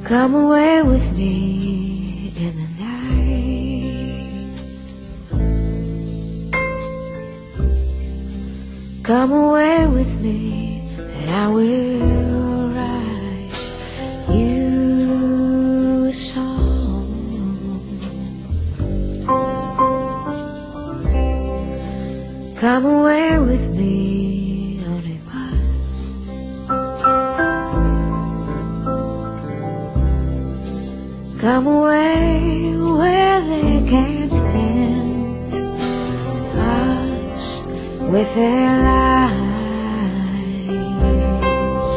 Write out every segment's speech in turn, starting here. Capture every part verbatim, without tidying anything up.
Come away with me in the night. Come away with me and I will write you a song. Come away with me on a bus. Come away where they can't tempt us with their lies.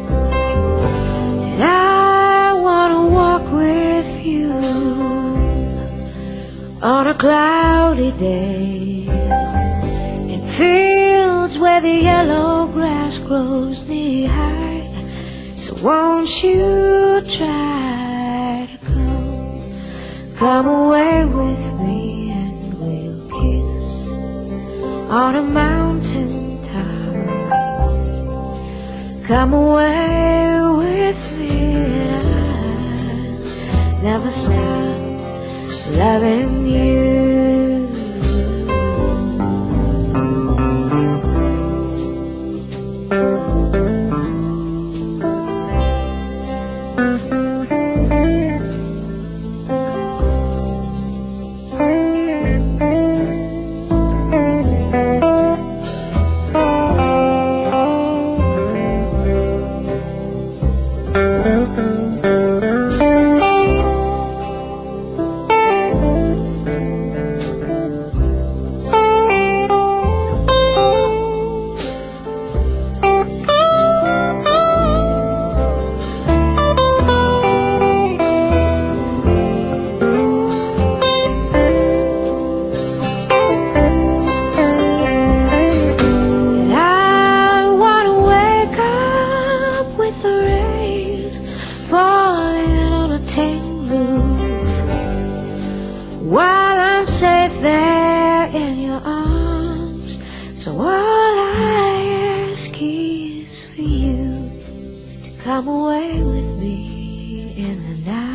And I wanna walk with you on a cloudy day in fields where the yellow grass grows knee high. So won't you try to come, come away with me and we'll kiss on a mountain top. Come away with me and I'll never stop loving you. While I'm safe there in your arms, so all I ask is for you to come away with me in the night.